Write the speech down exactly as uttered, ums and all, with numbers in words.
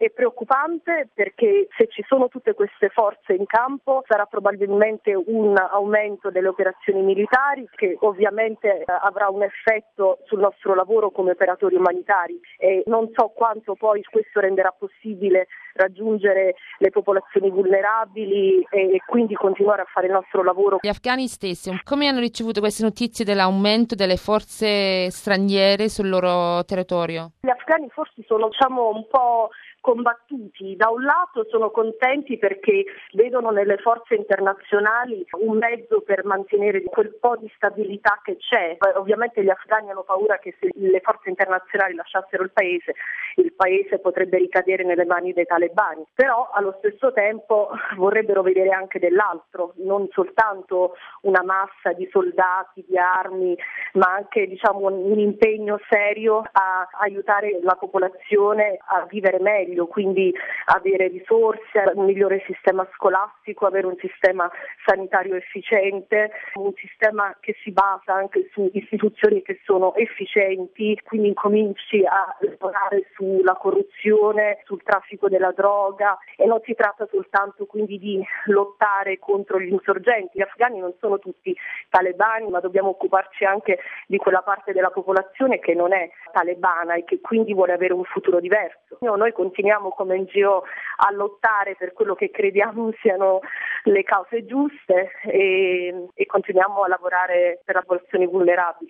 È preoccupante perché se ci sono tutte queste forze in campo sarà probabilmente un aumento delle operazioni militari che ovviamente eh, avrà un effetto sul nostro lavoro come operatori umanitari e non so quanto poi questo renderà possibile raggiungere le popolazioni vulnerabili e, e quindi continuare a fare il nostro lavoro. Gli afghani stessi, come hanno ricevuto queste notizie dell'aumento delle forze straniere sul loro territorio? Gli afghani forse sono diciamo un po' combattuti. Da un lato sono contenti perché vedono nelle forze internazionali un mezzo per mantenere quel po' di stabilità che c'è. Ovviamente gli afghani hanno paura che se le forze internazionali lasciassero il paese, il paese potrebbe ricadere nelle mani dei talebani, però allo stesso tempo vorrebbero vedere anche dell'altro, non soltanto una massa di soldati, di armi, ma anche diciamo un impegno serio a aiutare la popolazione a vivere meglio, quindi avere risorse, un migliore sistema scolastico, avere un sistema sanitario efficiente, un sistema che si basa anche su istituzioni che sono efficienti, quindi incominci a lavorare sulla corruzione, sul traffico della droga e non si tratta soltanto quindi di lottare contro gli insorgenti. Gli afghani non sono tutti talebani, ma dobbiamo occuparci anche di quella parte della popolazione che non è talebana e che quindi vuole avere un futuro diverso. Noi continuiamo come N G O a lottare per quello che crediamo siano le cause giuste e, e continuiamo a lavorare per le popolazioni vulnerabili.